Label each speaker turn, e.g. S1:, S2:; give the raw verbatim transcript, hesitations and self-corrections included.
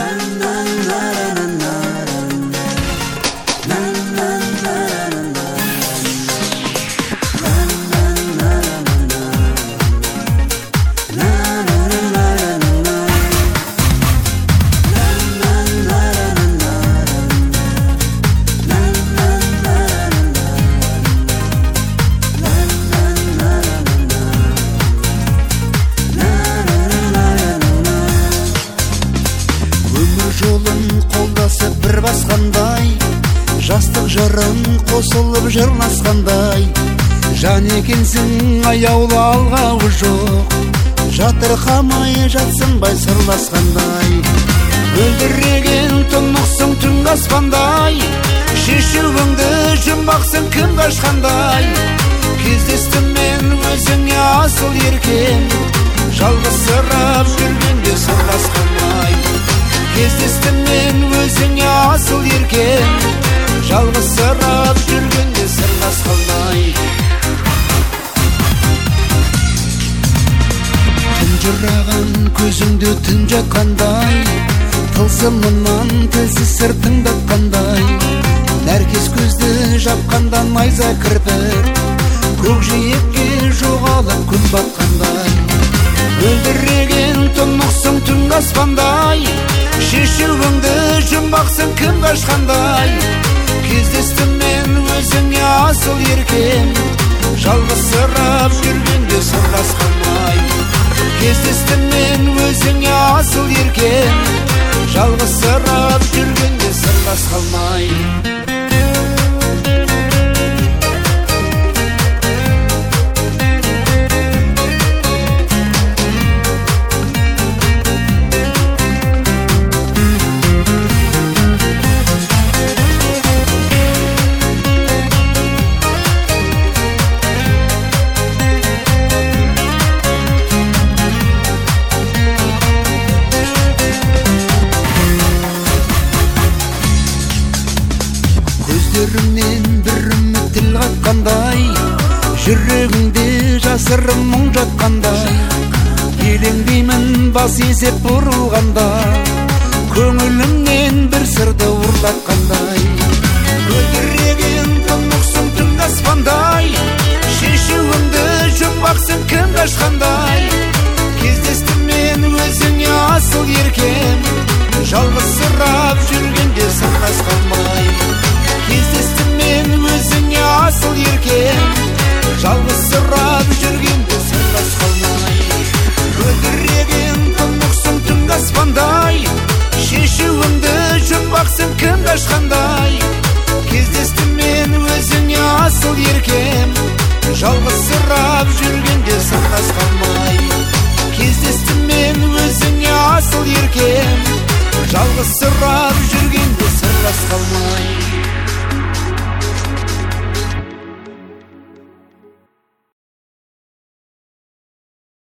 S1: бір басқандай, жастық жырын қосылып жырласқандай, жан екенсің аяулы алғауы жоқ, жатырқамай жатсынбай сырласқандай. Мөлдіреген тұнықсың түнгі аспандай, шешуіңді жұмбақсың кім қашқандай. Кездестім мен өзіңе асыл еркем, жалғызсырап жүргенде сырласқандай. Кездестім мен өзіңе асыл еркем, жалғызсырап жүргенде сырласқандай. Тұнжыраған көзіңде түн жатқандай, тылсымынан тілсіз сыр тыңдатқандай. Нәркес көзді жапқанда найза кірпір, көкжиекке жоғалып күн батқандай. Мөлдіреген тұнықсың түнгі аспандай, шешуіңді жұмбақсың кім қашқандай. Кездестім мен өзіңе асыл еркем, жалғызсырап жүргенде сырласқандай. Кездестім мен өзіңе асыл еркем, жалғызсырап жүргенде сырласқандай. Көздеріңнен бір үміт тіл қатқандай, жүрегіңде жасырын мұң жатқандай. Елеңдеймін бас есеп бұрылғанда, көңілімнен бір сырды ұрлатқандай. Мөлдіреген тұнықсың түнгі аспандай, шешуіңді жұмбақсың кім қашқандай. Кездестім мен өзіңе асыл еркем, жалғызсырап жүргенде сырласқандай. Кездестім мен өзіңе асыл еркем, жалғызсырап жүргенде сырласқандай. Мөлдіреген тұнықсың түнгі аспандай, шешуіңді жұмбақсың кім қашқандай. Кездестім мен өзіңе асыл еркем, жалғызсырап жүргенде сырласқандай. Кездестім мен өзіңе асыл еркем, жалғызсырап жүргенде сырласқандай.